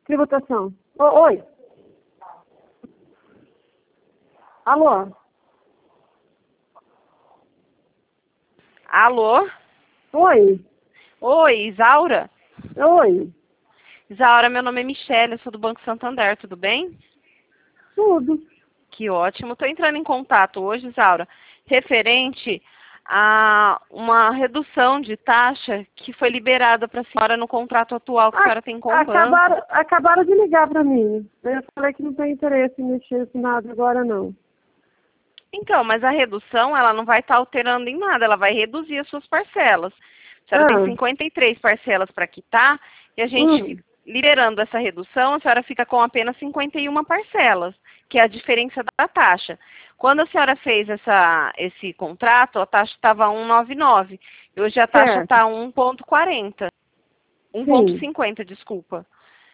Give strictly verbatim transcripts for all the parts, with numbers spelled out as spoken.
Tributação. Ô, oi. Alô? Alô? Oi. Oi, Isaura? Oi. Isaura, meu nome é Michele, eu sou do Banco Santander, tudo bem? Tudo. Que ótimo. Estou entrando em contato hoje, Isaura, referente a uma redução de taxa que foi liberada para a senhora no contrato atual que a senhora tem com o banco. Acabaram, acabaram de ligar para mim. Eu falei que não tem interesse em mexer com nada agora, não. Então, mas a redução, ela não vai estar alterando em nada, ela vai reduzir as suas parcelas. A senhora Ah. tem cinquenta e três parcelas para quitar e a gente, Hum. liberando essa redução, a senhora fica com apenas cinquenta e uma parcelas, que é a diferença da taxa. Quando a senhora fez essa, esse contrato, a taxa estava um vírgula noventa e nove. E hoje a taxa Certo. está um vírgula quarenta. um vírgula cinquenta, desculpa.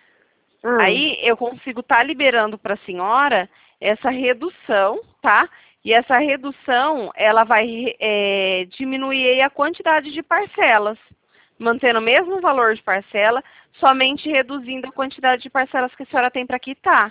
Ah. Aí eu consigo estar liberando para a senhora essa redução, tá? E essa redução, ela vai é, diminuir a quantidade de parcelas, mantendo o mesmo valor de parcela, somente reduzindo a quantidade de parcelas que a senhora tem para quitar.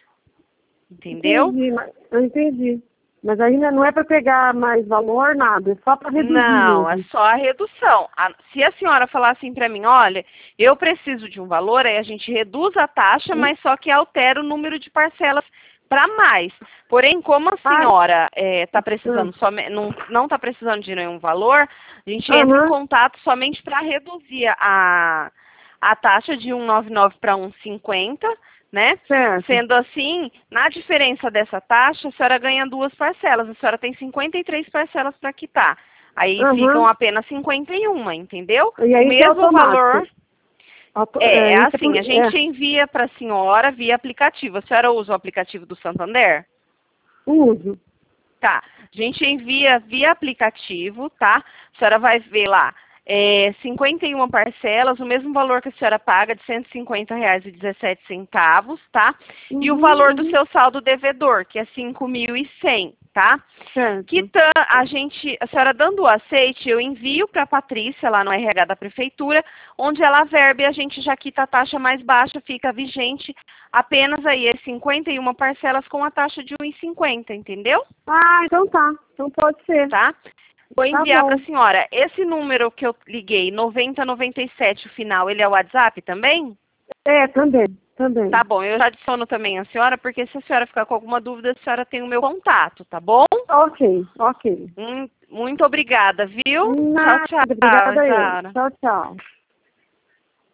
Entendeu? Entendi, mas, eu entendi. Mas ainda não é para pegar mais valor, nada, é só para reduzir Não, mesmo. é só a redução. A, se a senhora falar assim para mim, olha, eu preciso de um valor, aí a gente reduz a taxa, Hum. mas só que altera o número de parcelas para mais. Porém, como a senhora está precisando, Ah. some, não não está precisando de nenhum valor, a gente entra em Aham. contato somente para reduzir a, a taxa de um vírgula noventa e nove para um vírgula cinquenta, né? Certo. Sendo assim, na diferença dessa taxa, a senhora ganha duas parcelas. A senhora tem cinquenta e três parcelas para quitar. Aí Aham. ficam apenas cinquenta e uma, entendeu? E aí O isso é mesmo automático. valor. Auto- É, é isso é por- assim, a gente é. envia para a senhora via aplicativo. A senhora usa o aplicativo do Santander? Uso. Tá. A gente envia via aplicativo, tá? A senhora vai ver lá, é, cinquenta e uma parcelas, o mesmo valor que a senhora paga, de cento e cinquenta reais e dezessete centavos, tá? Uhum, E o valor do uhum. seu saldo devedor, que é cinco mil e cem, tá? Certo. Quitando, a gente, a senhora dando o aceite, eu envio para a Patrícia, lá no R H da Prefeitura, onde ela verba e a gente já quita a taxa mais baixa, fica vigente apenas aí as cinquenta e uma parcelas com a taxa de um vírgula cinquenta, entendeu? Ah, então tá. Então pode ser. Tá? Vou Tá enviar bom. para a senhora. Esse número que eu liguei, noventa noventa e sete, o final, ele é o WhatsApp também? É, também. Também. Tá bom, eu já adiciono também a senhora, porque se a senhora ficar com alguma dúvida, a senhora tem o meu contato, tá bom? Ok, ok. Hum, Muito obrigada, viu? Tchau, Nada, tchau, obrigada eu. Isaura. Tchau, tchau.